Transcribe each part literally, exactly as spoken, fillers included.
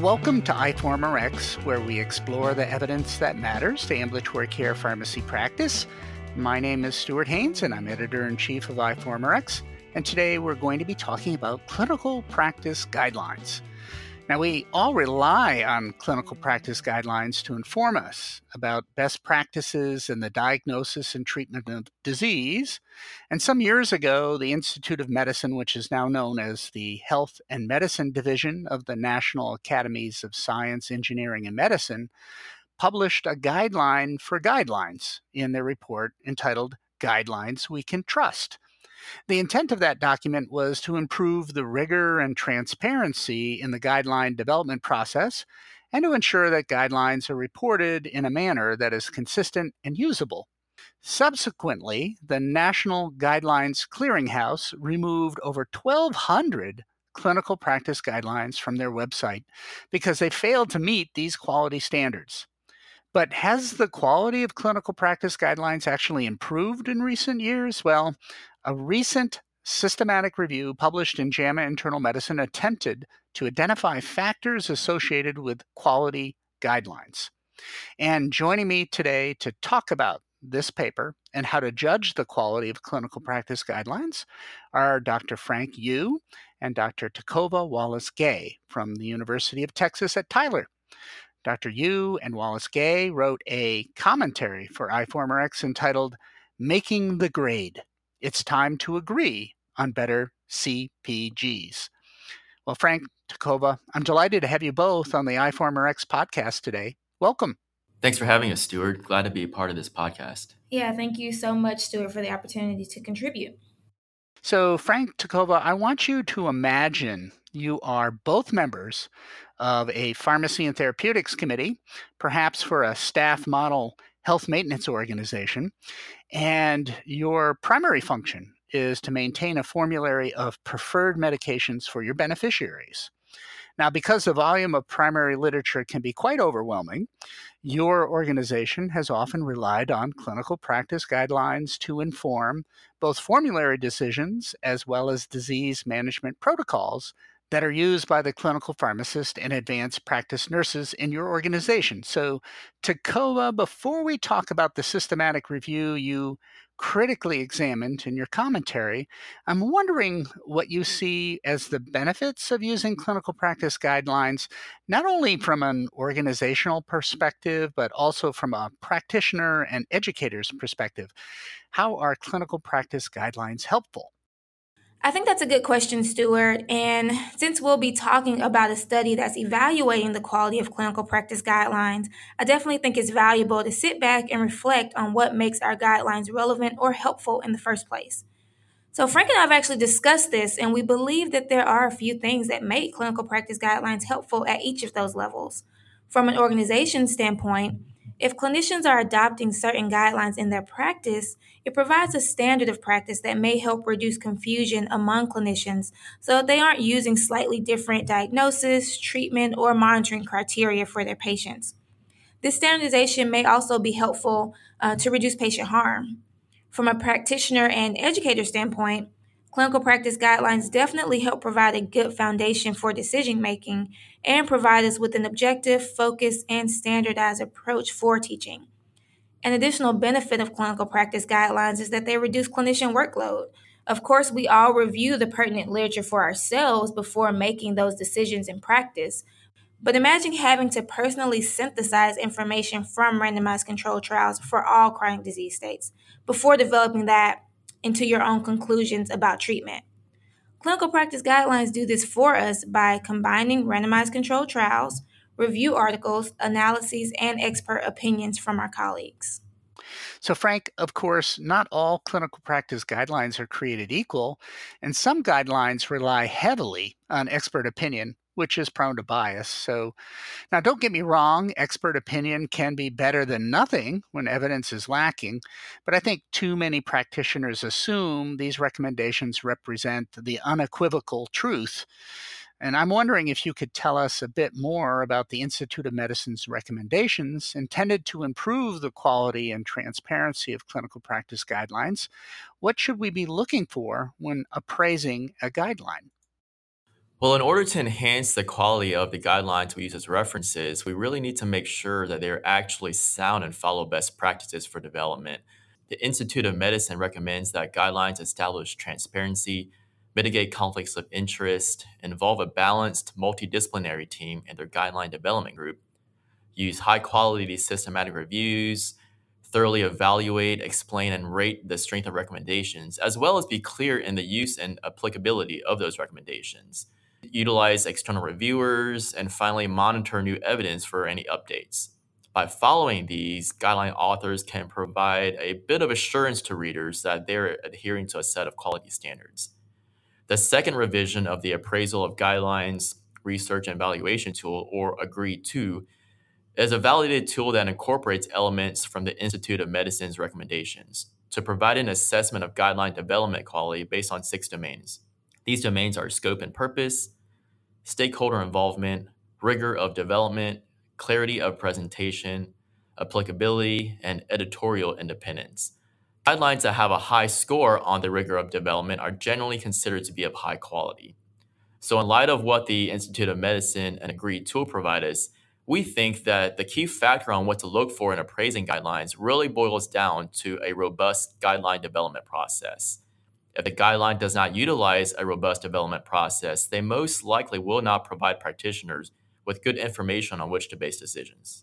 Welcome to iPharmRx, where we explore the evidence that matters to ambulatory care pharmacy practice. My name is Stuart Haynes, and I'm editor-in-chief of iPharmRx, and today we're going to be talking about clinical practice guidelines. Now, we all rely on clinical practice guidelines to inform us about best practices in the diagnosis and treatment of disease. And some years ago, the Institute of Medicine, which is now known as the Health and Medicine Division of the National Academies of Science, Engineering, and Medicine, published a guideline for guidelines in their report entitled Guidelines We Can Trust. The intent of that document was to improve the rigor and transparency in the guideline development process and to ensure that guidelines are reported in a manner that is consistent and usable. Subsequently, the National Guidelines Clearinghouse removed over twelve hundred clinical practice guidelines from their website because they failed to meet these quality standards. But has the quality of clinical practice guidelines actually improved in recent years? Well, a recent systematic review published in JAMA Internal Medicine attempted to identify factors associated with quality guidelines. And joining me today to talk about this paper and how to judge the quality of clinical practice guidelines are Doctor Frank Yu and Doctor Tacova Wallace-Gay from the University of Texas at Tyler. Doctor Yu and Wallace-Gay wrote a commentary for iPharmRx entitled Making the Grade. It's time to agree on better C P Gs. Well, Frank, Tacova, I'm delighted to have you both on the iPharmRx podcast today. Welcome. Thanks for having us, Stuart. Glad to be a part of this podcast. Yeah, thank you so much, Stuart, for the opportunity to contribute. So, Frank, Tacova, I want you to imagine you are both members of a pharmacy and therapeutics committee, perhaps for a staff model health maintenance organization, and your primary function is to maintain a formulary of preferred medications for your beneficiaries. Now, because the volume of primary literature can be quite overwhelming, your organization has often relied on clinical practice guidelines to inform both formulary decisions as well as disease management protocols that are used by the clinical pharmacist and advanced practice nurses in your organization. So, Tacova, before we talk about the systematic review you critically examined in your commentary, I'm wondering what you see as the benefits of using clinical practice guidelines, not only from an organizational perspective, but also from a practitioner and educator's perspective. How are clinical practice guidelines helpful? I think that's a good question, Stuart. And since we'll be talking about a study that's evaluating the quality of clinical practice guidelines, I definitely think it's valuable to sit back and reflect on what makes our guidelines relevant or helpful in the first place. So Frank and I have actually discussed this, and we believe that there are a few things that make clinical practice guidelines helpful at each of those levels. From an organization standpoint, if clinicians are adopting certain guidelines in their practice, it provides a standard of practice that may help reduce confusion among clinicians so that they aren't using slightly different diagnosis, treatment, or monitoring criteria for their patients. This standardization may also be helpful uh, to reduce patient harm. From a practitioner and educator standpoint, clinical practice guidelines definitely help provide a good foundation for decision making and provide us with an objective, focused, and standardized approach for teaching. An additional benefit of clinical practice guidelines is that they reduce clinician workload. Of course, we all review the pertinent literature for ourselves before making those decisions in practice. But imagine having to personally synthesize information from randomized controlled trials for all chronic disease states before developing that into your own conclusions about treatment. Clinical practice guidelines do this for us by combining randomized controlled trials, review articles, analyses, and expert opinions from our colleagues. So, Frank, of course, not all clinical practice guidelines are created equal, and some guidelines rely heavily on expert opinion, which is prone to bias. So now don't get me wrong, expert opinion can be better than nothing when evidence is lacking, but I think too many practitioners assume these recommendations represent the unequivocal truth. And I'm wondering if you could tell us a bit more about the Institute of Medicine's recommendations intended to improve the quality and transparency of clinical practice guidelines. What should we be looking for when appraising a guideline? Well, in order to enhance the quality of the guidelines we use as references, we really need to make sure that they're actually sound and follow best practices for development. The Institute of Medicine recommends that guidelines establish transparency, mitigate conflicts of interest, involve a balanced multidisciplinary team in their guideline development group, use high quality systematic reviews, thoroughly evaluate, explain, and rate the strength of recommendations, as well as be clear in the use and applicability of those recommendations. Utilize external reviewers, and finally, monitor new evidence for any updates. By following these, guideline authors can provide a bit of assurance to readers that they're adhering to a set of quality standards. The second revision of the Appraisal of Guidelines Research and Evaluation Tool, or AGREE two, is a validated tool that incorporates elements from the Institute of Medicine's recommendations to provide an assessment of guideline development quality based on six domains. These domains are scope and purpose, stakeholder involvement, rigor of development, clarity of presentation, applicability, and editorial independence. Guidelines that have a high score on the rigor of development are generally considered to be of high quality. So in light of what the Institute of Medicine and AGREE tool provide us, we think that the key factor on what to look for in appraising guidelines really boils down to a robust guideline development process. If the guideline does not utilize a robust development process, they most likely will not provide practitioners with good information on which to base decisions.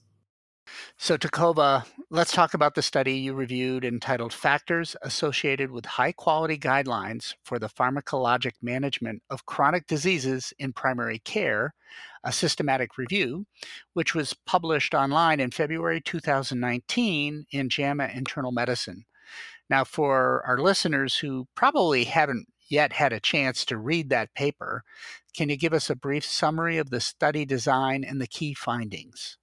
So, Takova, let's talk about the study you reviewed entitled Factors Associated with High Quality Guidelines for the Pharmacologic Management of Chronic Diseases in Primary Care, a systematic review, which was published online in February two thousand nineteen in JAMA Internal Medicine. Now, for our listeners who probably haven't yet had a chance to read that paper, can you give us a brief summary of the study design and the key findings?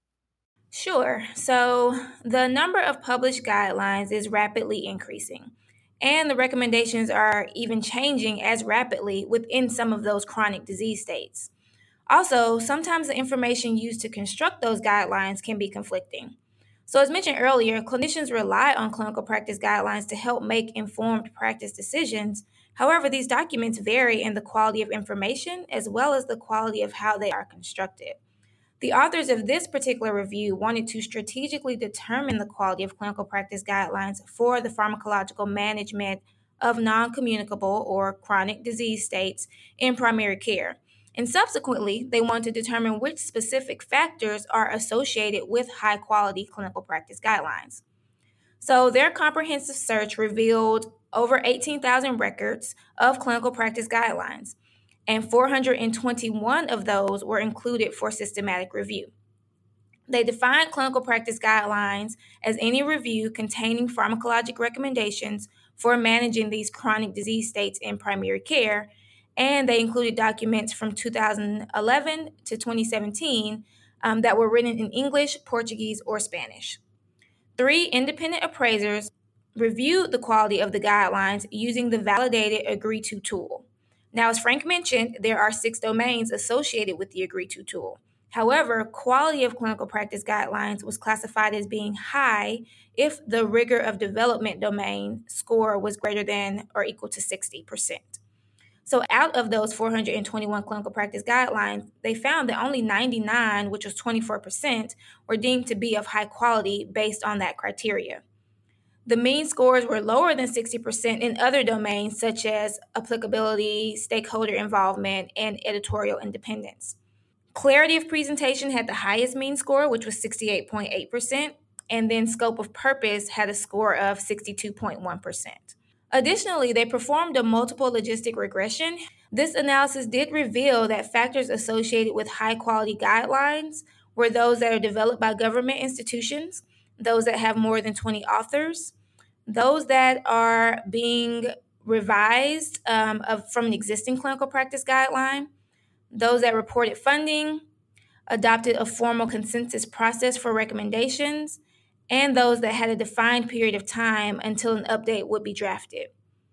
Sure. So the number of published guidelines is rapidly increasing, and the recommendations are even changing as rapidly within some of those chronic disease states. Also, sometimes the information used to construct those guidelines can be conflicting. So, as mentioned earlier, clinicians rely on clinical practice guidelines to help make informed practice decisions. However, these documents vary in the quality of information as well as the quality of how they are constructed. The authors of this particular review wanted to strategically determine the quality of clinical practice guidelines for the pharmacological management of non-communicable or chronic disease states in primary care. And subsequently, they want to determine which specific factors are associated with high-quality clinical practice guidelines. So their comprehensive search revealed over eighteen thousand records of clinical practice guidelines, and four hundred twenty-one of those were included for systematic review. They defined clinical practice guidelines as any review containing pharmacologic recommendations for managing these chronic disease states in primary care, and they included documents from two thousand eleven to twenty seventeen um, that were written in English, Portuguese, or Spanish. Three independent appraisers reviewed the quality of the guidelines using the validated AGREE two tool. Now, as Frank mentioned, there are six domains associated with the AGREE two tool. However, quality of clinical practice guidelines was classified as being high if the rigor of development domain score was greater than or equal to sixty percent. So out of those four hundred twenty-one clinical practice guidelines, they found that only ninety-nine, which was twenty-four percent, were deemed to be of high quality based on that criteria. The mean scores were lower than sixty percent in other domains such as applicability, stakeholder involvement, and editorial independence. Clarity of presentation had the highest mean score, which was sixty-eight point eight percent, and then scope of purpose had a score of sixty-two point one percent. Additionally, they performed a multiple logistic regression. This analysis did reveal that factors associated with high-quality guidelines were those that are developed by government institutions, those that have more than twenty authors, those that are being revised um, of, from an existing clinical practice guideline, those that reported funding, adopted a formal consensus process for recommendations, and those that had a defined period of time until an update would be drafted.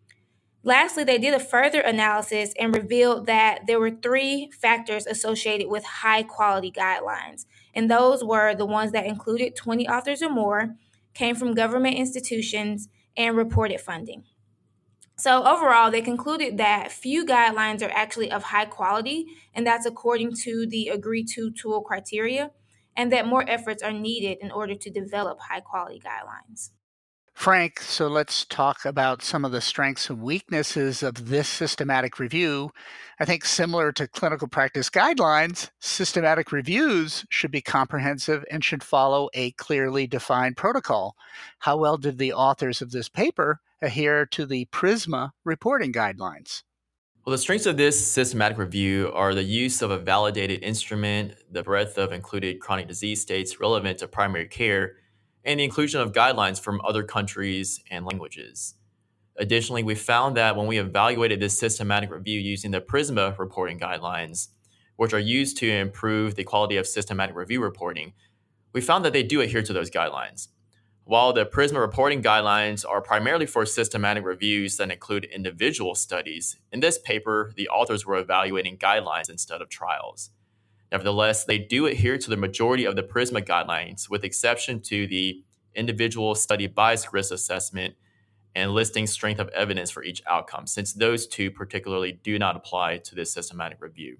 Lastly, they did a further analysis and revealed that there were three factors associated with high-quality guidelines, and those were the ones that included twenty authors or more, came from government institutions, and reported funding. So overall, they concluded that few guidelines are actually of high quality, and that's according to the Agree to Tool criteria, and that more efforts are needed in order to develop high quality guidelines. Frank, so let's talk about some of the strengths and weaknesses of this systematic review. I think similar to clinical practice guidelines, systematic reviews should be comprehensive and should follow a clearly defined protocol. How well did the authors of this paper adhere to the PRISMA reporting guidelines? Well, the strengths of this systematic review are the use of a validated instrument, the breadth of included chronic disease states relevant to primary care, and the inclusion of guidelines from other countries and languages. Additionally, we found that when we evaluated this systematic review using the PRISMA reporting guidelines, which are used to improve the quality of systematic review reporting, we found that they do adhere to those guidelines. While the PRISMA reporting guidelines are primarily for systematic reviews that include individual studies, in this paper, the authors were evaluating guidelines instead of trials. Nevertheless, they do adhere to the majority of the PRISMA guidelines, with exception to the individual study bias risk assessment and listing strength of evidence for each outcome, since those two particularly do not apply to this systematic review.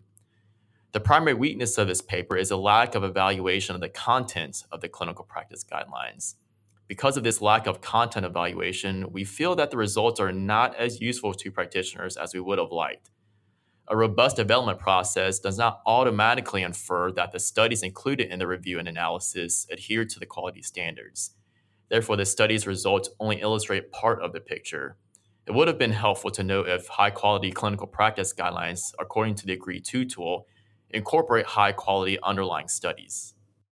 The primary weakness of this paper is a lack of evaluation of the content of the clinical practice guidelines. Because of this lack of content evaluation, we feel that the results are not as useful to practitioners as we would have liked. A robust development process does not automatically infer that the studies included in the review and analysis adhere to the quality standards. Therefore, the study's results only illustrate part of the picture. It would have been helpful to know if high-quality clinical practice guidelines, according to the Agree to tool, incorporate high-quality underlying studies.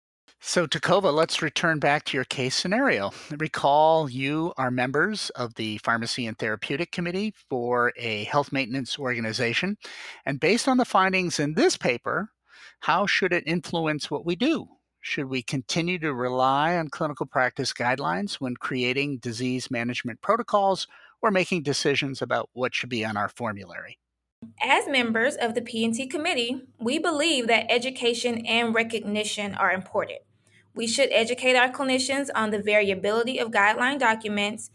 So, Takova, let's return back to your case scenario. Recall you are members of the Pharmacy and Therapeutic Committee for a health maintenance organization. And based on the findings in this paper, how should it influence what we do? Should we continue to rely on clinical practice guidelines when creating disease management protocols or making decisions about what should be on our formulary? As members of the P and T committee, we believe that education and recognition are important. We should educate our clinicians on the variability of guideline documents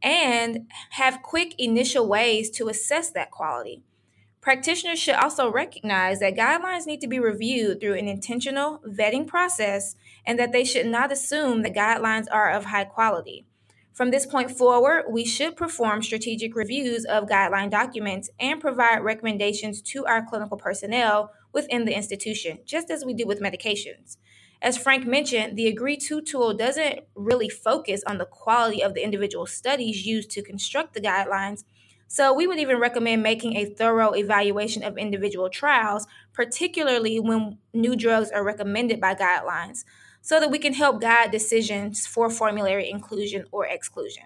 and have quick initial ways to assess that quality. Practitioners should also recognize that guidelines need to be reviewed through an intentional vetting process and that they should not assume that guidelines are of high quality. From this point forward, we should perform strategic reviews of guideline documents and provide recommendations to our clinical personnel within the institution, just as we do with medications. As Frank mentioned, the Agree to tool doesn't really focus on the quality of the individual studies used to construct the guidelines, so we would even recommend making a thorough evaluation of individual trials, particularly when new drugs are recommended by guidelines, so that we can help guide decisions for formulary inclusion or exclusion.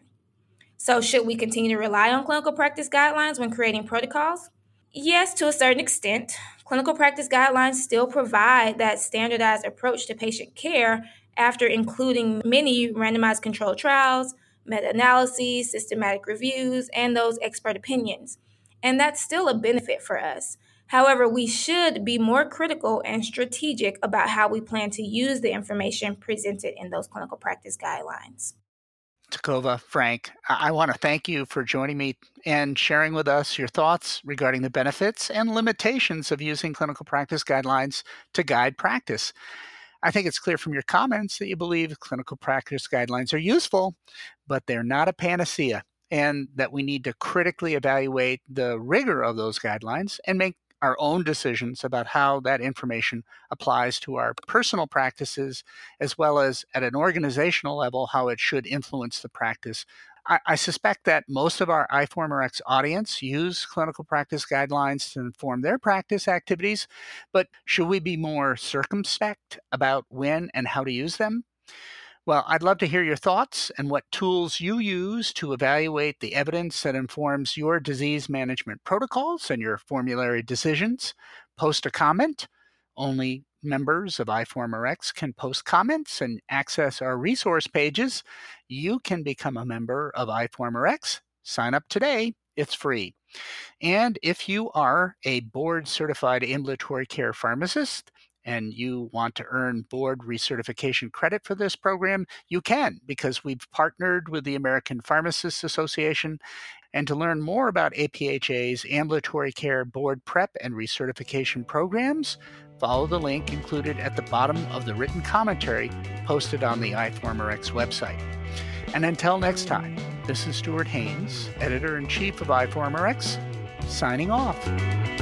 So should we continue to rely on clinical practice guidelines when creating protocols? Yes, to a certain extent. Clinical practice guidelines still provide that standardized approach to patient care after including many randomized controlled trials, meta-analyses, systematic reviews, and those expert opinions. And that's still a benefit for us. However, we should be more critical and strategic about how we plan to use the information presented in those clinical practice guidelines. Takova, Frank, I want to thank you for joining me and sharing with us your thoughts regarding the benefits and limitations of using clinical practice guidelines to guide practice. I think it's clear from your comments that you believe clinical practice guidelines are useful, but they're not a panacea, and that we need to critically evaluate the rigor of those guidelines and make our own decisions about how that information applies to our personal practices, as well as at an organizational level, how it should influence the practice. I, I suspect that most of our iForumRx audience use clinical practice guidelines to inform their practice activities, but should we be more circumspect about when and how to use them? Well, I'd love to hear your thoughts and what tools you use to evaluate the evidence that informs your disease management protocols and your formulary decisions. Post a comment. Only members of iForumRx can post comments and access our resource pages. You can become a member of iForumRx. Sign up today. It's free. And if you are a board-certified ambulatory care pharmacist and you want to earn board recertification credit for this program, you can, because we've partnered with the American Pharmacists Association. And to learn more about A P H A's ambulatory care board prep and recertification programs, follow the link included at the bottom of the written commentary posted on the iForumRx website. And until next time, this is Stuart Haines, Editor-in-Chief of iForumRx, signing off.